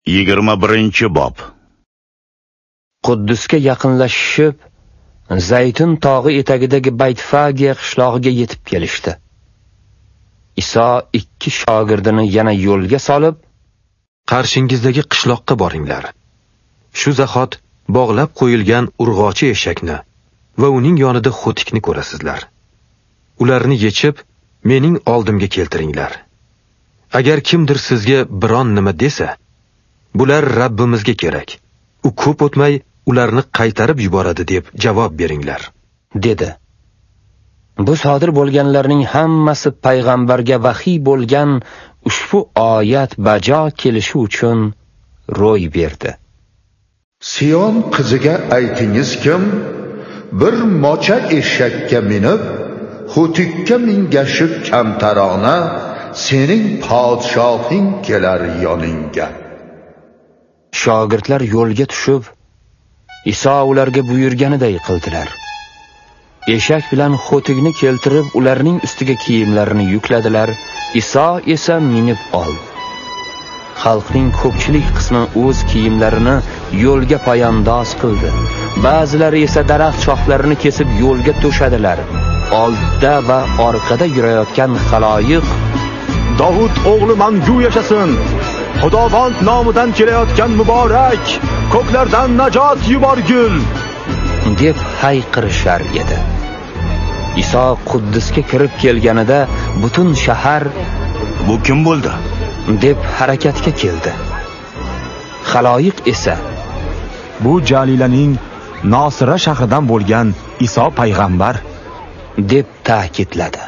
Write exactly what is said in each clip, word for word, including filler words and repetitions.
yigirma birinchi bob. Quddusga yaqinlashib, Zaytun tog'i etagidagi Baytfagiya qishlog'iga yetib kelishdi. Iso ikki shogirdini yana yo'lga solib, qarshingizdagi qishloqqa boringlar. Shu zahot bog'lab qo'yilgan urg'ochi eshakni va uning yonida xo'tikni ko'rasizlar. Ularni yechib, mening oldimga keltiringlar. Agar kimdir sizga biron nima desa, bular Rabbimizga kerak. U ko'p o'tmay ularni qaytarib yuboradi deb javob beringlar, dedi. Bu sodir bo'lganlarning hammasi payg'ambarga vahiy bo'lgan ushbu oyat bajo kelishi uchun ro'y berdi. Sion qiziga aytingiz kim? Bir mocha eshakka minib, xo'tikka mingashib kamtarona sening podshohing kelar yoningga. Shogirdlar yo'lga tushib, Iso ularga buyurganiday qildilar. Eshak bilan xo'tikni keltirib, ularning ustiga kiyimlarini yukladilar. Iso esa minib oldi. Xalqning ko'pchilik qismi o'z kiyimlarini yo'lga poyandoz qildi. Ba'zilari esa daraxt shoxlarini kesib yo'lga to'shadilar. Oldda va orqada yurayotgan xaloyiq, Davud o'g'li mangu yashasin! Xudovand nomidan kelayotgan muborak, ko'klardan najot yuborgul! deb hayqirishar edi. Iso Quddusga kirib kelganida butun shahar Bu kim bo'ldi? deb harakatga keldi. Xaloyiq esa Bu Jalilaning Nosira shahridan bo'lgan Iso payg'ambar deb ta'kidladi.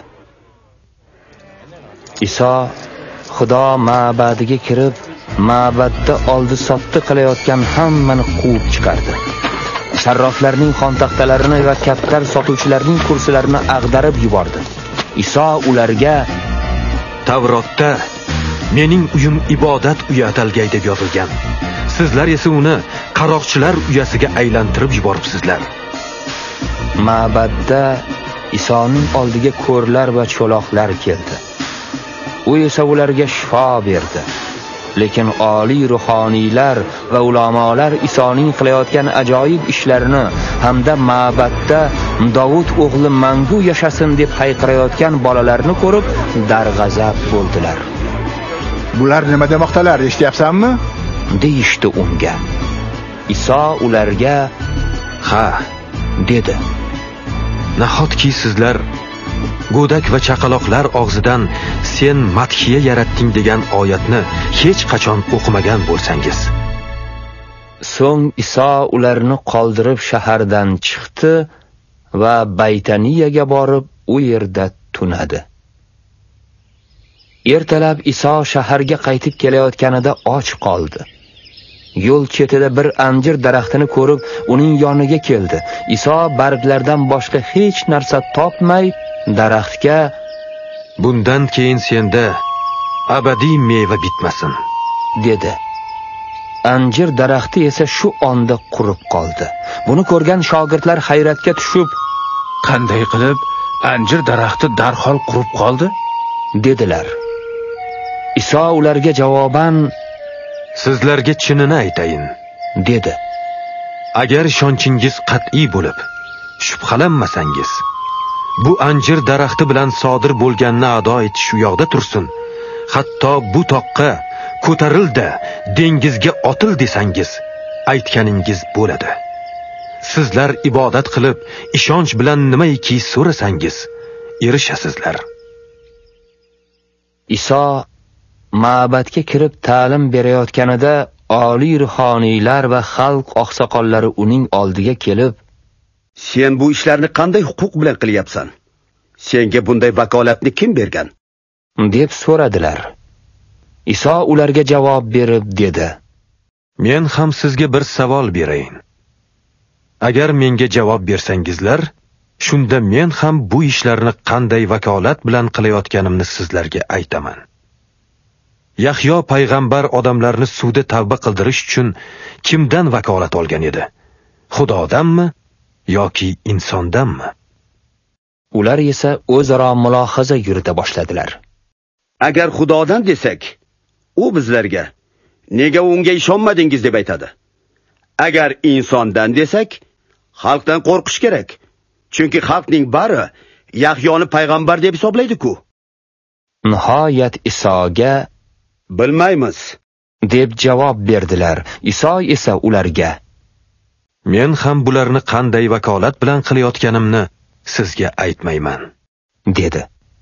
Iso Xudo ma'badiga kirib, ma'badda oldi sotdi qilayotgan hammani quvib chiqardi. Sarroflarning xontaxtalarini va kaptar sotuvchilarning kursilarini ag'darib yubordi. Iso ularga, Tavrotda mening uyim ibodat uyi atalgay deb yozilgan. Sizlar esa uni qaroqchilar uyasiga aylantirib yuboribsizlar. Ma'badda Isoning oldiga ko'rlar va cho'loqlar keldi. U esa ularga shifo berdi. Lekin oliy ruhoniylar va ulamolar Isoning qilayotgan ajoyib ishlarini hamda ma'badda Davud o'g'li mangu yashasin deb hayqirayotgan bolalarni ko'rib darg'azab bo'ldilar. Bular nima demoqdalar, eshityapsanmi? deyishdi unga. Iso ularga, "Ha", dedi. Nahotki sizlar go'dak va chaqaloqlar og'zidan sen madhiya yaratding degan oyatni hech qachon o'qimagan bo'lsangiz. So'ng Iso ularni qoldirib shahardan chiqdi va Baytaniyaga borib u yerda tunadi. Ertalab Iso shaharga qaytib kelayotganida och qoldi. Yo'l chetida bir anjir daraxtini ko'rib, uning yoniga keldi. Iso barglardan boshqa hech narsa topmay daraxtga, "Bundan keyin senda abadiy meva bitmasin", dedi. Anjir daraxti esa shu onda qurib qoldi. Buni ko'rgan shogirdlar hayratga tushib, qanday qilib anjir daraxti darhol qurib qoldi? dedilar. Iso ularga javoban, "Sizlarga chinini aytayin", dedi. Agar ishonchingiz qat'iy bo'lib, shubhalanmasangiz, bu anjir daraxti bilan sodir bo'lganni ado etish u yoqda tursin. Hatto bu toqqa ko'tarildi, dengizga otil desangiz, aytganingiz bo'ladi. Sizlar ibodat qilib, ishonch bilan nimaiki so'rasangiz, erishasizlar. Iso ma'badga kirib ta'lim berayotganida oliy ruhoniylar va xalq oqsoqollari uning oldiga kelib, "Sen bu ishlarni qanday huquq bilan qilyapsan? Senga bunday vakolatni kim bergan?" deb so'radilar. Iso ularga javob berib dedi, "Men ham sizga bir savol berayin. Agar menga javob bersangizlar, shunda men ham bu ishlarni qanday vakolat bilan qilayotganimni sizlarga aytaman. Yahyo payg'ambar odamlarni suvda tavba qildirish uchun kimdan vakolat olgan edi? Xudodanmi yoki insondanmi?" Ular esa o'zaro mulohaza yurita boshladilar. Agar Xudodan desak, u bizlarga nega unga ishonmadingiz deb aytadi. Agar insondan desak, xalqdan qo'rqish kerak. Chunki xalqning bari Yahyoni payg'ambar deb hisoblaydi-ku. Nihoyat Isoga Bilmaymiz deb javob berdilar. Iso esa ularga: Men ham bularni qanday vakolat bilan qilayotganimni sizga aytmayman, dedi.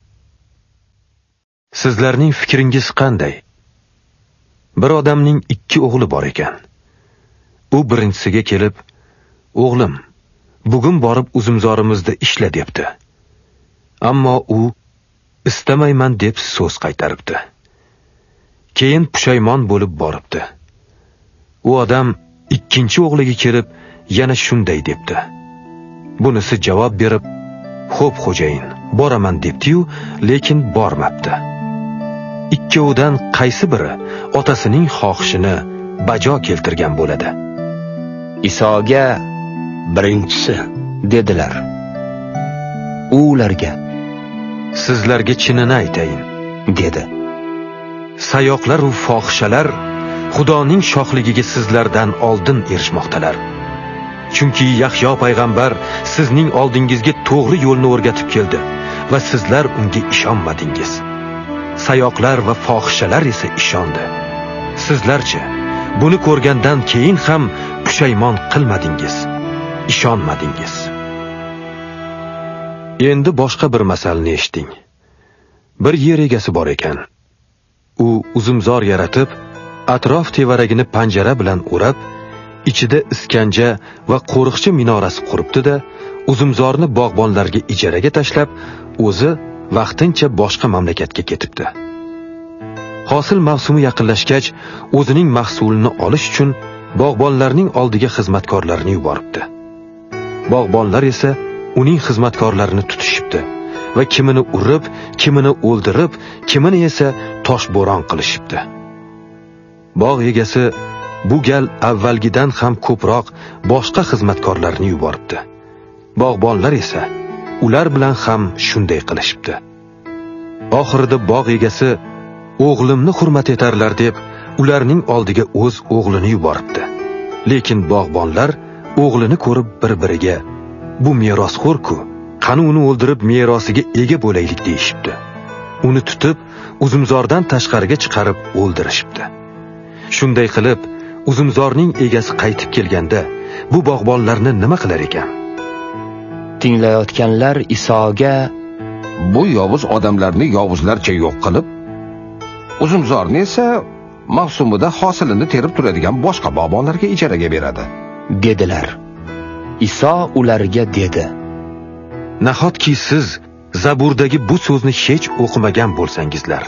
Sizlarning fikringiz qanday? Bir odamning ikki o'g'li bor ekan. U birinchisiga kelib, "O'g'lim, bugun borib uzumzorimizda ishla" debdi. Ammo u "Istamayman" deb so'z qaytaribdi. Keyin pushaymon bo'lib boribdi. U odam ikkinchi o'g'liga kelib yana shunday debdi. Bunisi javob berib, "Xo'p, xo'jayin, boraman" debdi-yu, lekin bormabdi. Ikkovidan qaysi biri otasining xohishini bajo keltirgan bo'ladi? Isoga Birinchisi. dedilar. U ularga: Sizlarga chinini aytayin, dedi. sayoqlar va fohishalar Xudoning shohligiga sizlardan oldin erishmoqdalar. Chunki Yahyo payg'ambar sizning oldingizga to'g'ri yo'lni o'rgatib keldi va sizlar unga ishonmadingiz. Sayoqlar va fohishalar esa ishondi. Sizlarchi buni ko'rgandan keyin ham pushaymon qilmadingiz, ishonmadingiz. Endi boshqa bir masalni eshiting. Bir yer egasi bor ekan. U uzumzor yaratib, atrof tevaragini panjara bilan o'rab, ichida iskanja va qo'riqchi minorasi quribdi-da, uzumzorni bog'bonlarga ijaraga tashlab, o'zi vaqtincha boshqa mamlakatga ketibdi. Hosil mavsumi yaqinlashgach, o'zining mahsulini olish uchun bog'bonlarning oldiga xizmatkorlarini yuboribdi. Bog'bonlar esa uning xizmatkorlarini tutishibdi va kimini urib, kimini o'ldirib, kimini esa toshbo'ron qilishibdi. Bog' egasi bu gal avvalgidan ham ko'proq boshqa xizmatkorlarni yuboribdi. Bog'bonlar esa ular bilan ham shunday qilishibdi. Oxirida bog' egasi o'g'limni hurmat etarlar deb ularning oldiga o'z o'g'lini yuboribdi. Lekin bog'bonlar o'g'lini ko'rib bir-biriga "Bu merosxo'r-ku, qani uni o'ldirib merosiga ega bo'laylik" deyishibdi. Uni tutib, uzumzordan tashqariga chiqarib o'ldirishibdi. Shunday qilib, uzumzorning egasi qaytib kelganda, bu bog'bonlarni nima qilar ekan? Tinglayotganlar Isoga: Bu yovuz odamlarni yovuzlarcha yo'q qilib, uzumzorni esa mavsumida hosilini terib turadigan boshqa bog'bonlarga ijaraga beradi, dedilar. Iso ularga dedi: Nahotki siz Zaburdagi bu so'zni hech o'qimagan bo'lsangizlar.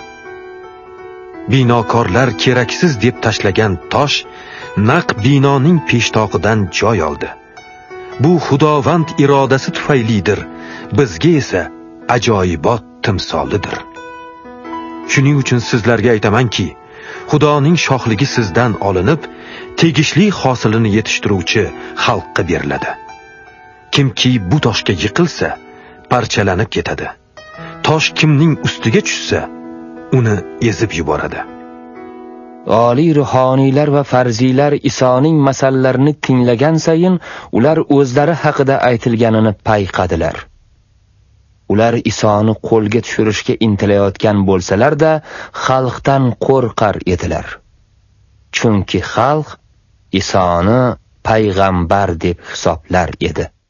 Binokorlar keraksiz deb tashlagan tosh naq binoning peshtoqidan joy oldi. Bu Xudovand irodasi tufaylidir, bizga esa ajoyibot timsolidir. Shuning uchun sizlarga aytamanki, Xudoning shohligi sizdan olinib, tegishli hosilini yetishtiruvchi xalqqa beriladi. Kimki bu toshga yiqilsa, parchalanib ketadi. Tosh kimning ustiga tushsa, uni ezib yuboradi. Oliy ruhoniylar va farziylar Isoning masallarini tinglagan sayin ular o'zlari haqida aytilganini payqadilar. Ular Isoni qo'lga tushirishga intilayotgan bo'lsalar-da, xalqdan qo'rqar edilar. Chunki xalq Isoni payg'ambar deb hisoblar edi.